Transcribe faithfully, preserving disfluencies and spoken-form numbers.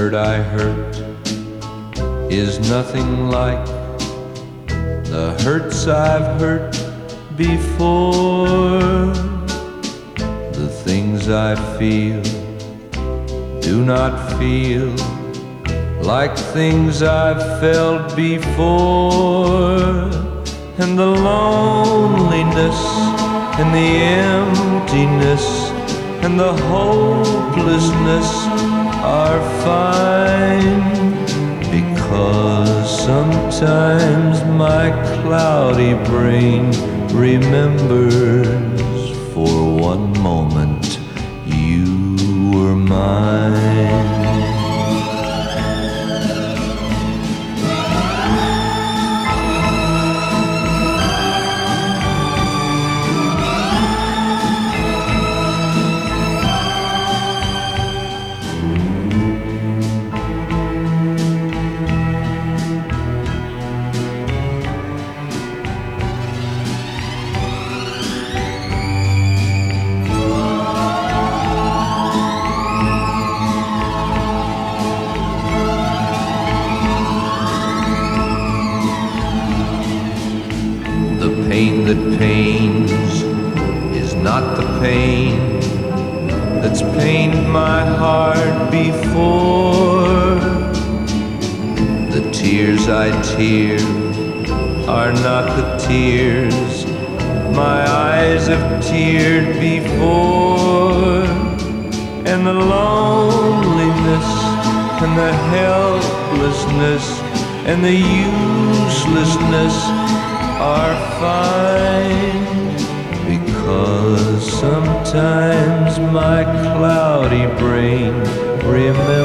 hurt I hurt is nothing like the hurts I've hurt before. The things I feel do not feel like things I've felt before. And the loneliness and the emptiness and the hopelessness are fine, because sometimes my cloudy brain remembers for one moment you were mine. The pain that pains is not the pain that's pained my heart before. The tears I tear are not the tears my eyes have teared before. And the loneliness and the helplessness and the uselessness are fine, because sometimes my cloudy brain remembers